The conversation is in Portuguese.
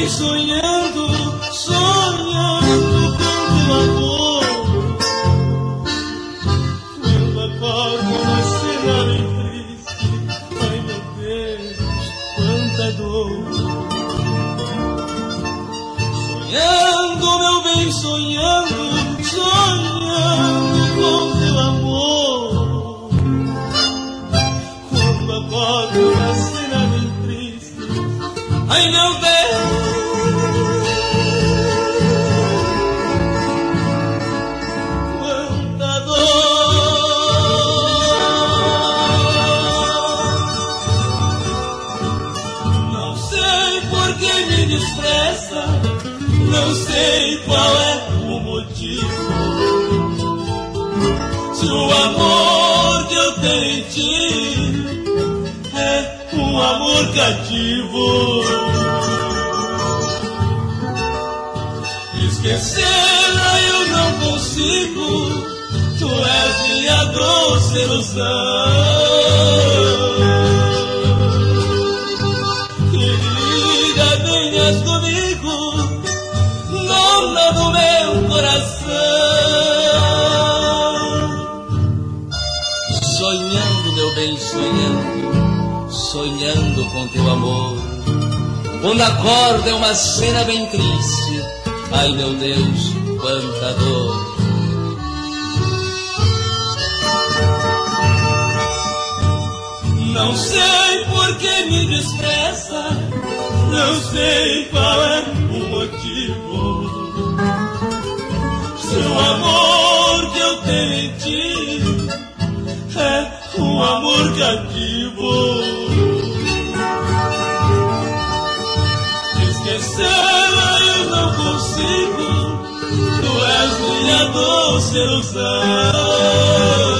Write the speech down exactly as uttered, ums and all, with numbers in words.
vem sonhando, sonhando com teu amor. Quando acordo uma cena bem triste, ai meu Deus, quanta dor. Sonhando, meu bem, sonhando, sonhando com teu amor. Quando acordo uma cena bem triste, ai meu Deus, quanta dor. Não sei por que me despreza, não sei qual é o motivo. Se o amor que eu tenho em ti é um amor cativo, esquecê-la eu não consigo. Tu és minha doce ilusão. Querida, venhas comigo, dona do meu coração. Sonhando, meu bem, sonhando, sonhando com teu amor. Quando acordo é uma cena bem triste, ai meu Deus, quanta dor. Não sei por que me despreza, não sei qual é o motivo. Seu amor que eu tenho em ti é um amor cativo. Esquecê-la eu não consigo. Tu és minha doce ilusão.